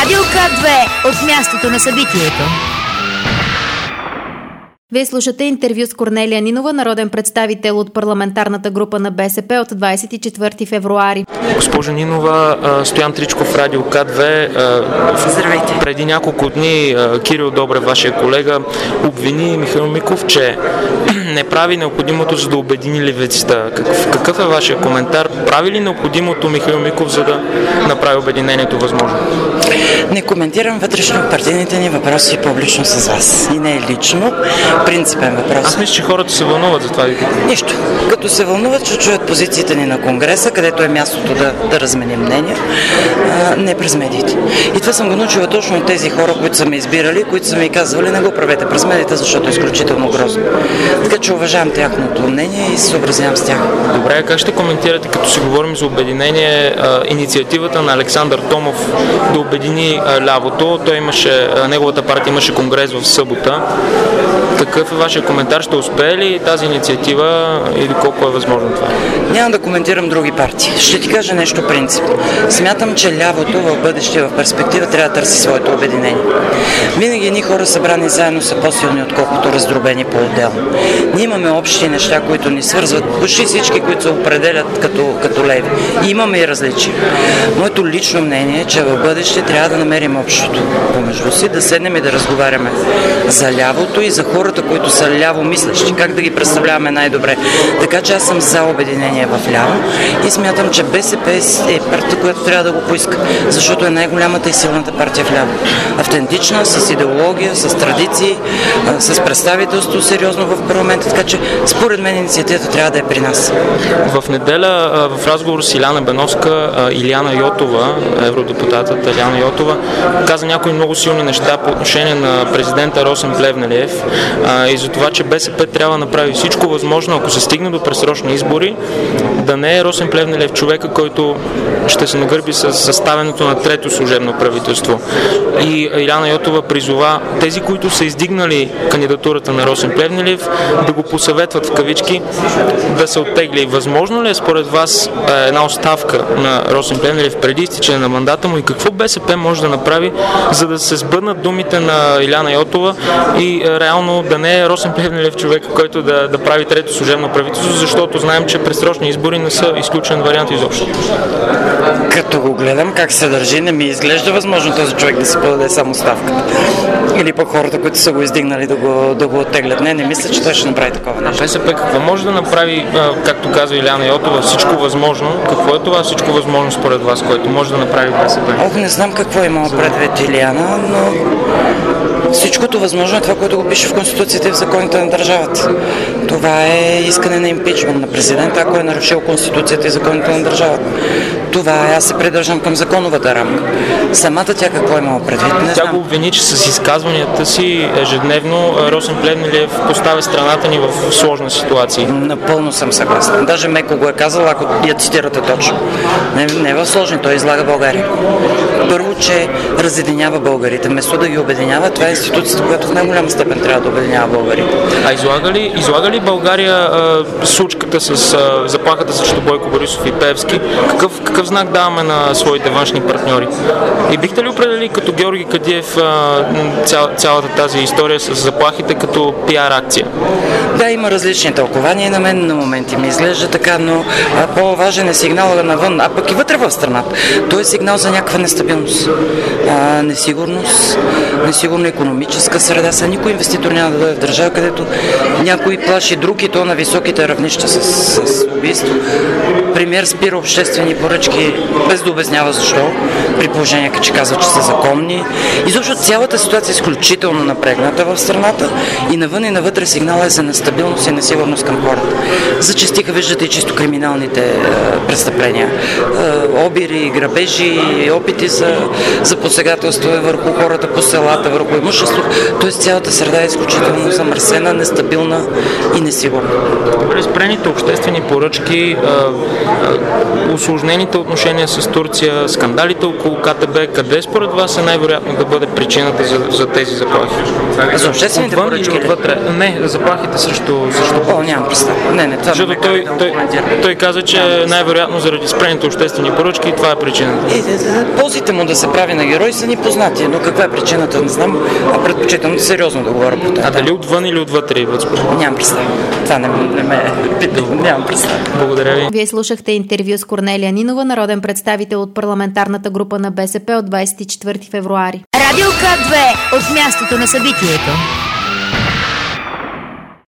Радио К2 от мястото на събитието. Вие слушате интервю с Корнелия Нинова, народен представител от парламентарната група на БСП от 24 февруари. Госпожо Нинова, Стоян Тричков, Радио К2. Здравейте. Преди няколко дни Кирил Добрев, вашия колега, обвини Михаил Миков, че не прави необходимото, за да обедини левицата. Какъв е вашия коментар? Прави ли необходимото Михаил Миков, за да направи обединението възможно? Не коментирам вътрешно партийните ни въпроси публично с вас. И не е лично. Принципен въпрос. Аз мисля, че хората се вълнуват за това. Нищо. Като се вълнуват, ще чуят позициите ни на Конгреса, където е мястото да разменим мнения, не през медиите. И това съм го научила точно от тези хора, които са ме избирали, които са ми казвали, не го правете през медиите, защото е изключително грозно. Така че уважавам тяхното мнение и се съобразявам с тях. Добре, как ще коментирате, като си говорим за обединение, инициативата на Александър Томов да обедини лявото? Неговата партия имаше конгрес в събота. Какъв е вашия коментар? Ще успее ли тази инициатива или колко е възможно това? Няма да коментирам други партии. Ще ти кажа нещо принципно. Смятам, че лявото в бъдеще, в перспектива, трябва да търси своето обединение. Винаги едни хора събрани заедно са по-силни, отколкото раздробени по-отделно. Ние имаме общи неща, които ни свързват, почти всички, които се определят като леви. И имаме и различия. Моето лично мнение е, че в бъдеще трябва да намерим общото помежду си, да седнем и да разговаряме за лявото и за хората, които са ляво мислещи, как да ги представляваме най-добре. Така че аз съм за обединение в ляво и смятам, че БСП е партия, която трябва да го поиска, защото е най-голямата и силната партия в ляво. Автентична, с идеология, с традиции, с представителство сериозно в парламента, така че според мен инициативата трябва да е при нас. В неделя в разговор с Иляна Беновска, Илияна Йотова, евродепутатът Илияна Йотова, каза някои много силни неща по отношение на президента Росен Плевнелиев и за това, че БСП трябва да направи всичко възможно, ако се стигне до предсрочни избори, да не е Росен Плевнелиев човека, който ще се нагърби с съставянето на трето служебно правителство. И Илияна Йотова призова тези, които са издигнали кандидатурата на Росен Плевнелиев, да го посъветват в кавички да се оттегли. Възможно ли е според вас една оставка на Росен Плевнелиев преди изтичане на мандата му и какво БСП може да направи, за да се сбъднат думите на Илияна Йотова и реално да не е Росен Плевнелиев човека, който да прави трето служебно правителство, защото знаем, че предсрочни избори не са изключен вариант изобщо. Като го гледам как се държи, не ми изглежда възможно този човек да си подаде само ставката. Или пък хората, които са го издигнали да го оттеглят. Не мисля, че той ще направи такова нещо. БСП какво може да направи, както казва Илияна Йотова, всичко възможно? Какво е това всичко възможно според вас, което може да направи БСП? Не знам какво е имала предвид Илияна, но всичкото възможно е това, което го пише в Конституцията и в законите на държавата. Това е искане на импичмент на президента, ако е нарушил Конституцията и законите на държавата. Това е, аз се придържам към законовата рамка. Самата тя какво е имала предвид, не знам. Тя го обвини, че с изказванията си ежедневно Росен Плевнелиев поставя страната ни в сложна ситуация. Напълно съм съгласен. Даже меко го е казал, ако я цитирате точно. Не в сложни, той излага България. Първо, че разединява българите. Вместо да ги обединява, това е институцията, която в най-голяма степен трябва да обединява българите. А излага ли България случката с заплахата срещу Бойко Борисов и Пеевски? Какъв знак даваме на своите външни партньори? И бихте ли определили като Георги Кадиев цялата тази история с заплахите като пиар акция? Да, има различни тълкования. На мен на моменти ми изглежда така, но по-важен е сигналът навън, а пък и вътре в страната. Той е сигнал за някаква нестабилност, несигурност, несигурна икономическа среда. Никой инвеститор няма да дойде в държава, където някой плаши друг и то на високите равнища с убийство. Премиер спира обществени поръчки без да обяснява защо, при положение, че казва, че са законни. Изобщо цялата ситуация е изключително напрегната в страната и навън и навътре сигнала е за нестабилност и несигурност към хората. Зачестиха, виждате, и чисто криминалните престъпления. Обири, грабежи, опити за посегателство върху хората по селата, върху имущество. Тоест цялата среда е изключително замърсена, нестабилна и несигурна. Добре, спрените обществени поръчки, усложнените дипломатическите отношения с Турция, скандалите около КТБ, къде според вас е най-вероятно да бъде причината за тези заплахи? За обществените поръчки? Не, заплахите срещу... Нямам представа. Не, това защото той каза, че най-вероятно заради спрените обществени поръчки това е причината. Ползите му да се прави на герой са ни познати, но каква е причината, не знам, а предпочитам сериозно да говоря по това. А дали отвън или отвътре идват? Нямам представа. Това не ме питал. Нямам представа. Благодаря ви. Вие слушахте интервю с Корнелия Нинова, народен представител от парламентарната група на БСП от 24 февруари. Радио К2 от мястото на събитието.